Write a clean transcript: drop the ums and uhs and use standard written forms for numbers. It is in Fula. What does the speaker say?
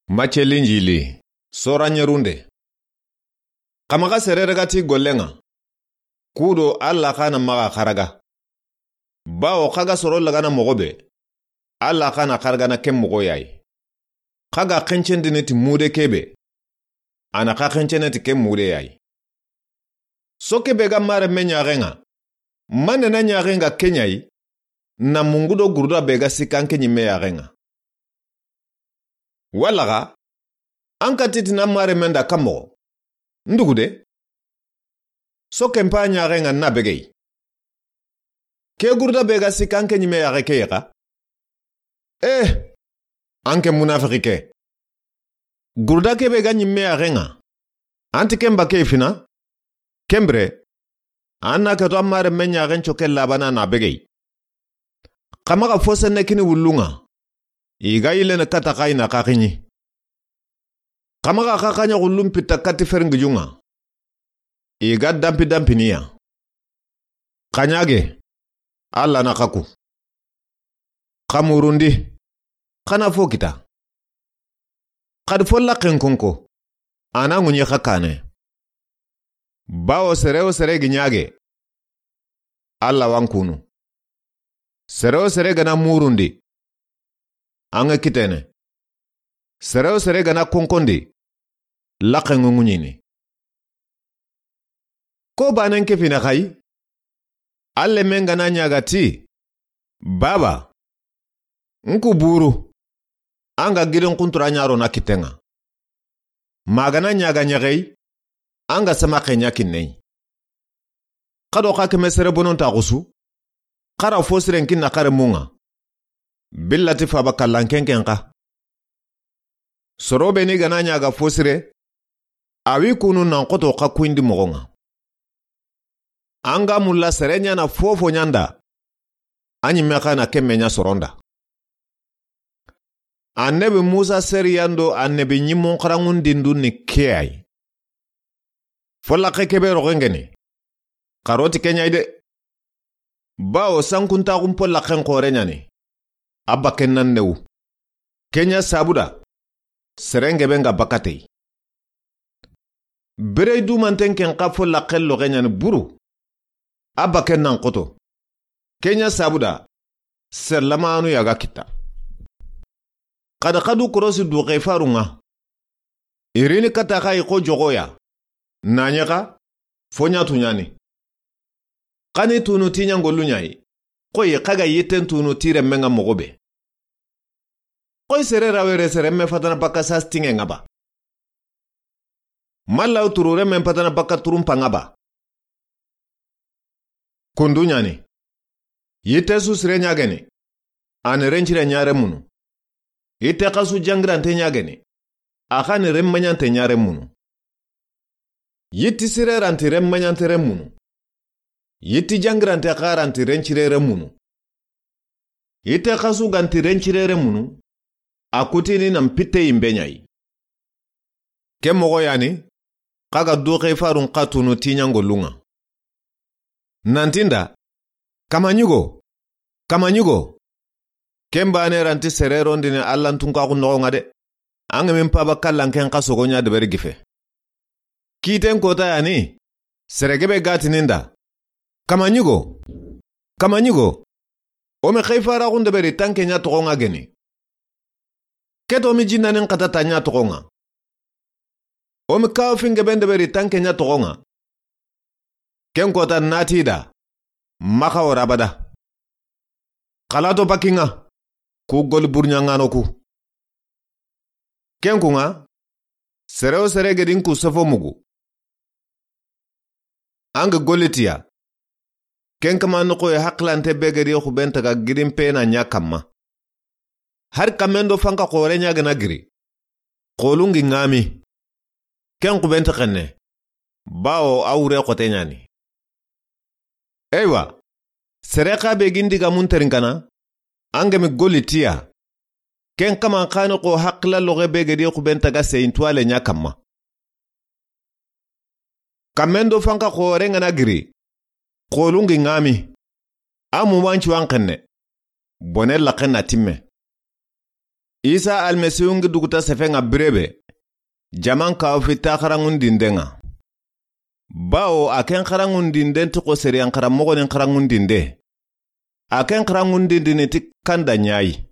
Machelinjili, sora nyerunde. Kamaka sereragati golenga. Kudo alla kana maga kharaga. Bao kaga soro lagana mogobe. Alla kana kharagana kem mogo yai. Kaga kenchendineti mude kebe. Anaka kenchendineti kem mude yai. Soke bega mare menyarenga. Manena nyarenga kenyai. Na mungudo gurda bega sikanke nyime yarenga. Walaga, anka titi na mare menda kamo. Ndugude? Soke mpa nyarenga na begei. Ke gurda bega sikanke nyime yareke yaka? Anke munafrike. Gurda ke bega nyime yarenga. Anti kemba kefina? Kembre? Anna kato mare menya yaren choke labana na begei. Kamaka fose nekini wulunga. Iga ile na katakai na kakinyi. Kamaka kakanya ulumpita kati feringijunga. Iga dampi niya. Kanyage. Alla na kaku. Kamurundi. Kana fokita. Kadfolla kenkonko. Ana ngunye kakane. Bao sere ginyage. Alla wankunu. Sere gana murundi. Ange kitene. Sere gana konkondi. Lakengu ngunyini. Ko banen kefina kai? Alle mengana nyagati. Baba. Nku buru. Anga gidon kuntura nyaro na kitenga. Magana nyaga nyagei. Anga sama kenya kinei. Kado kake mesere bonon tagusu. Kara fosiren kinna kare munga. Billati faba kallankenkenka. Sorobe ni gana nyaga fosire. Awi kunu nankoto kakuindi mogonga. Anga mulla serenya na fofo nyanda. Anyi meka na kemenya soronda. Annebi Musa seriyando annebi nyimon karangun dindu ni kiai. Fola kekebe rogengeni. Karoti kenya ide. Bao sankunta kumpola kenkore nyani. Abba kennan newu. Kenya sabuda. Serenge benga bakatei. Berei du mantenken kafo la kello genyan buru. Abba kennan koto. Kenya sabuda. Serlamanu yaga kita. Kada kadu korosi du gaifarunga. Irini kataka iko jogoya. Nanyaka. Fonya tunyani. Kani tunu tinyangolu nyai. Koye kaga yeten tunu tire menga mogobe. Koy sere rawere sere me fatana baka sastinge ngaba. Malaw turure me fatana baka turumpa ngaba. Kundu nyani. Yite su sire nyageni. Ane renchire nyare munu. Yite kasu jangrante nyageni. Akane remmanyante nyare munu. Yiti sire ranti remmanyante remunu. Yiti jangrante akaranti renchire remunu. Yite kasu ganti renchire remunu. Akutini na mpite imbenyai. Kemogo yani, kaga duke farun katunu tinyango lunga. Nantinda, kamanyugo. Kemba ane ranti serero ndine allantunka kunogo ngade. Ange mimpaba kallanken kasogo nya deberi gife. Kiten kota yani, seregebe gati ninda. Kamanyugo. Ome khaifara kundeberi tanke nya tokonga geni. Keto mi jinnanin katata nya tokonga. Omi kawo finge bende beri tanke nya tokonga. Ken kota natida. Maka warabada. Kalato pakinga. Ku goli burnyangano ku. Ken kunga. Sere gedin ku sofo mugu. Ange golitia. Ken kama nuko ya haklante begeri yoku bentaga gidin pena nya kama. Har kamendo fanka kore nyaga nagiri. Kolungi ngami. Ken kubenta kenne. Bao aure kote nyani. Ewa. Sereka begindiga munterinkana. Angemi goli tia. Ken kama kano ko hakla loge begedi kubenta ga seintuale nyakama. Kamendo fanka kore nagiri. Kolungi ngami. Amu wanchi wankenne. Bonella kena timme. isa almesiyungi duguta sefenga birebe jaman kaw fitta karangundindenga bawo aken karangundinden toko seriyan karamogonin karangundinde aken karangundindini ti kanda nyayi